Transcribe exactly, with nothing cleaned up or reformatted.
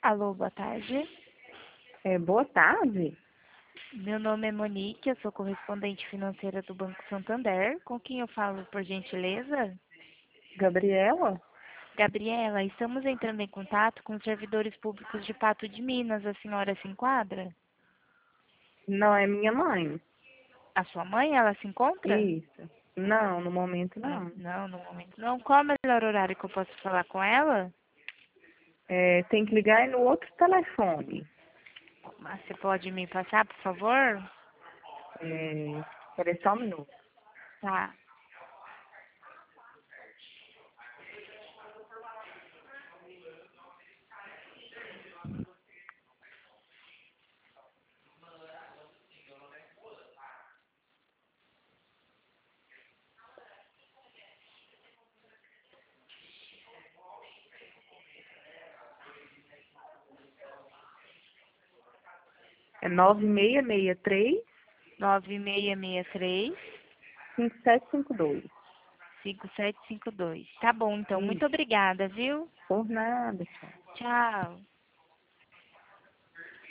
Alô, boa tarde. É, boa tarde. Meu nome é Monique, eu sou correspondente financeira do Banco Santander. Com quem eu falo, por gentileza? Gabriela? Gabriela, estamos entrando em contato com os servidores públicos de Pato de Minas. A senhora se enquadra? Não, é minha mãe. A sua mãe, ela se encontra? Isso. Não, no momento Ah, não. não, no momento não. Qual é o melhor horário que eu posso falar com ela? É, tem que ligar aí no outro telefone. Mas você pode me passar, por favor? É, espera só um minuto. Tá. É nove seis seis três, nove seis seis três, cinco sete cinco dois. cinco sete cinco dois. Tá bom, então. Muito Isso. obrigada, viu? Por nada, tchau. Tchau.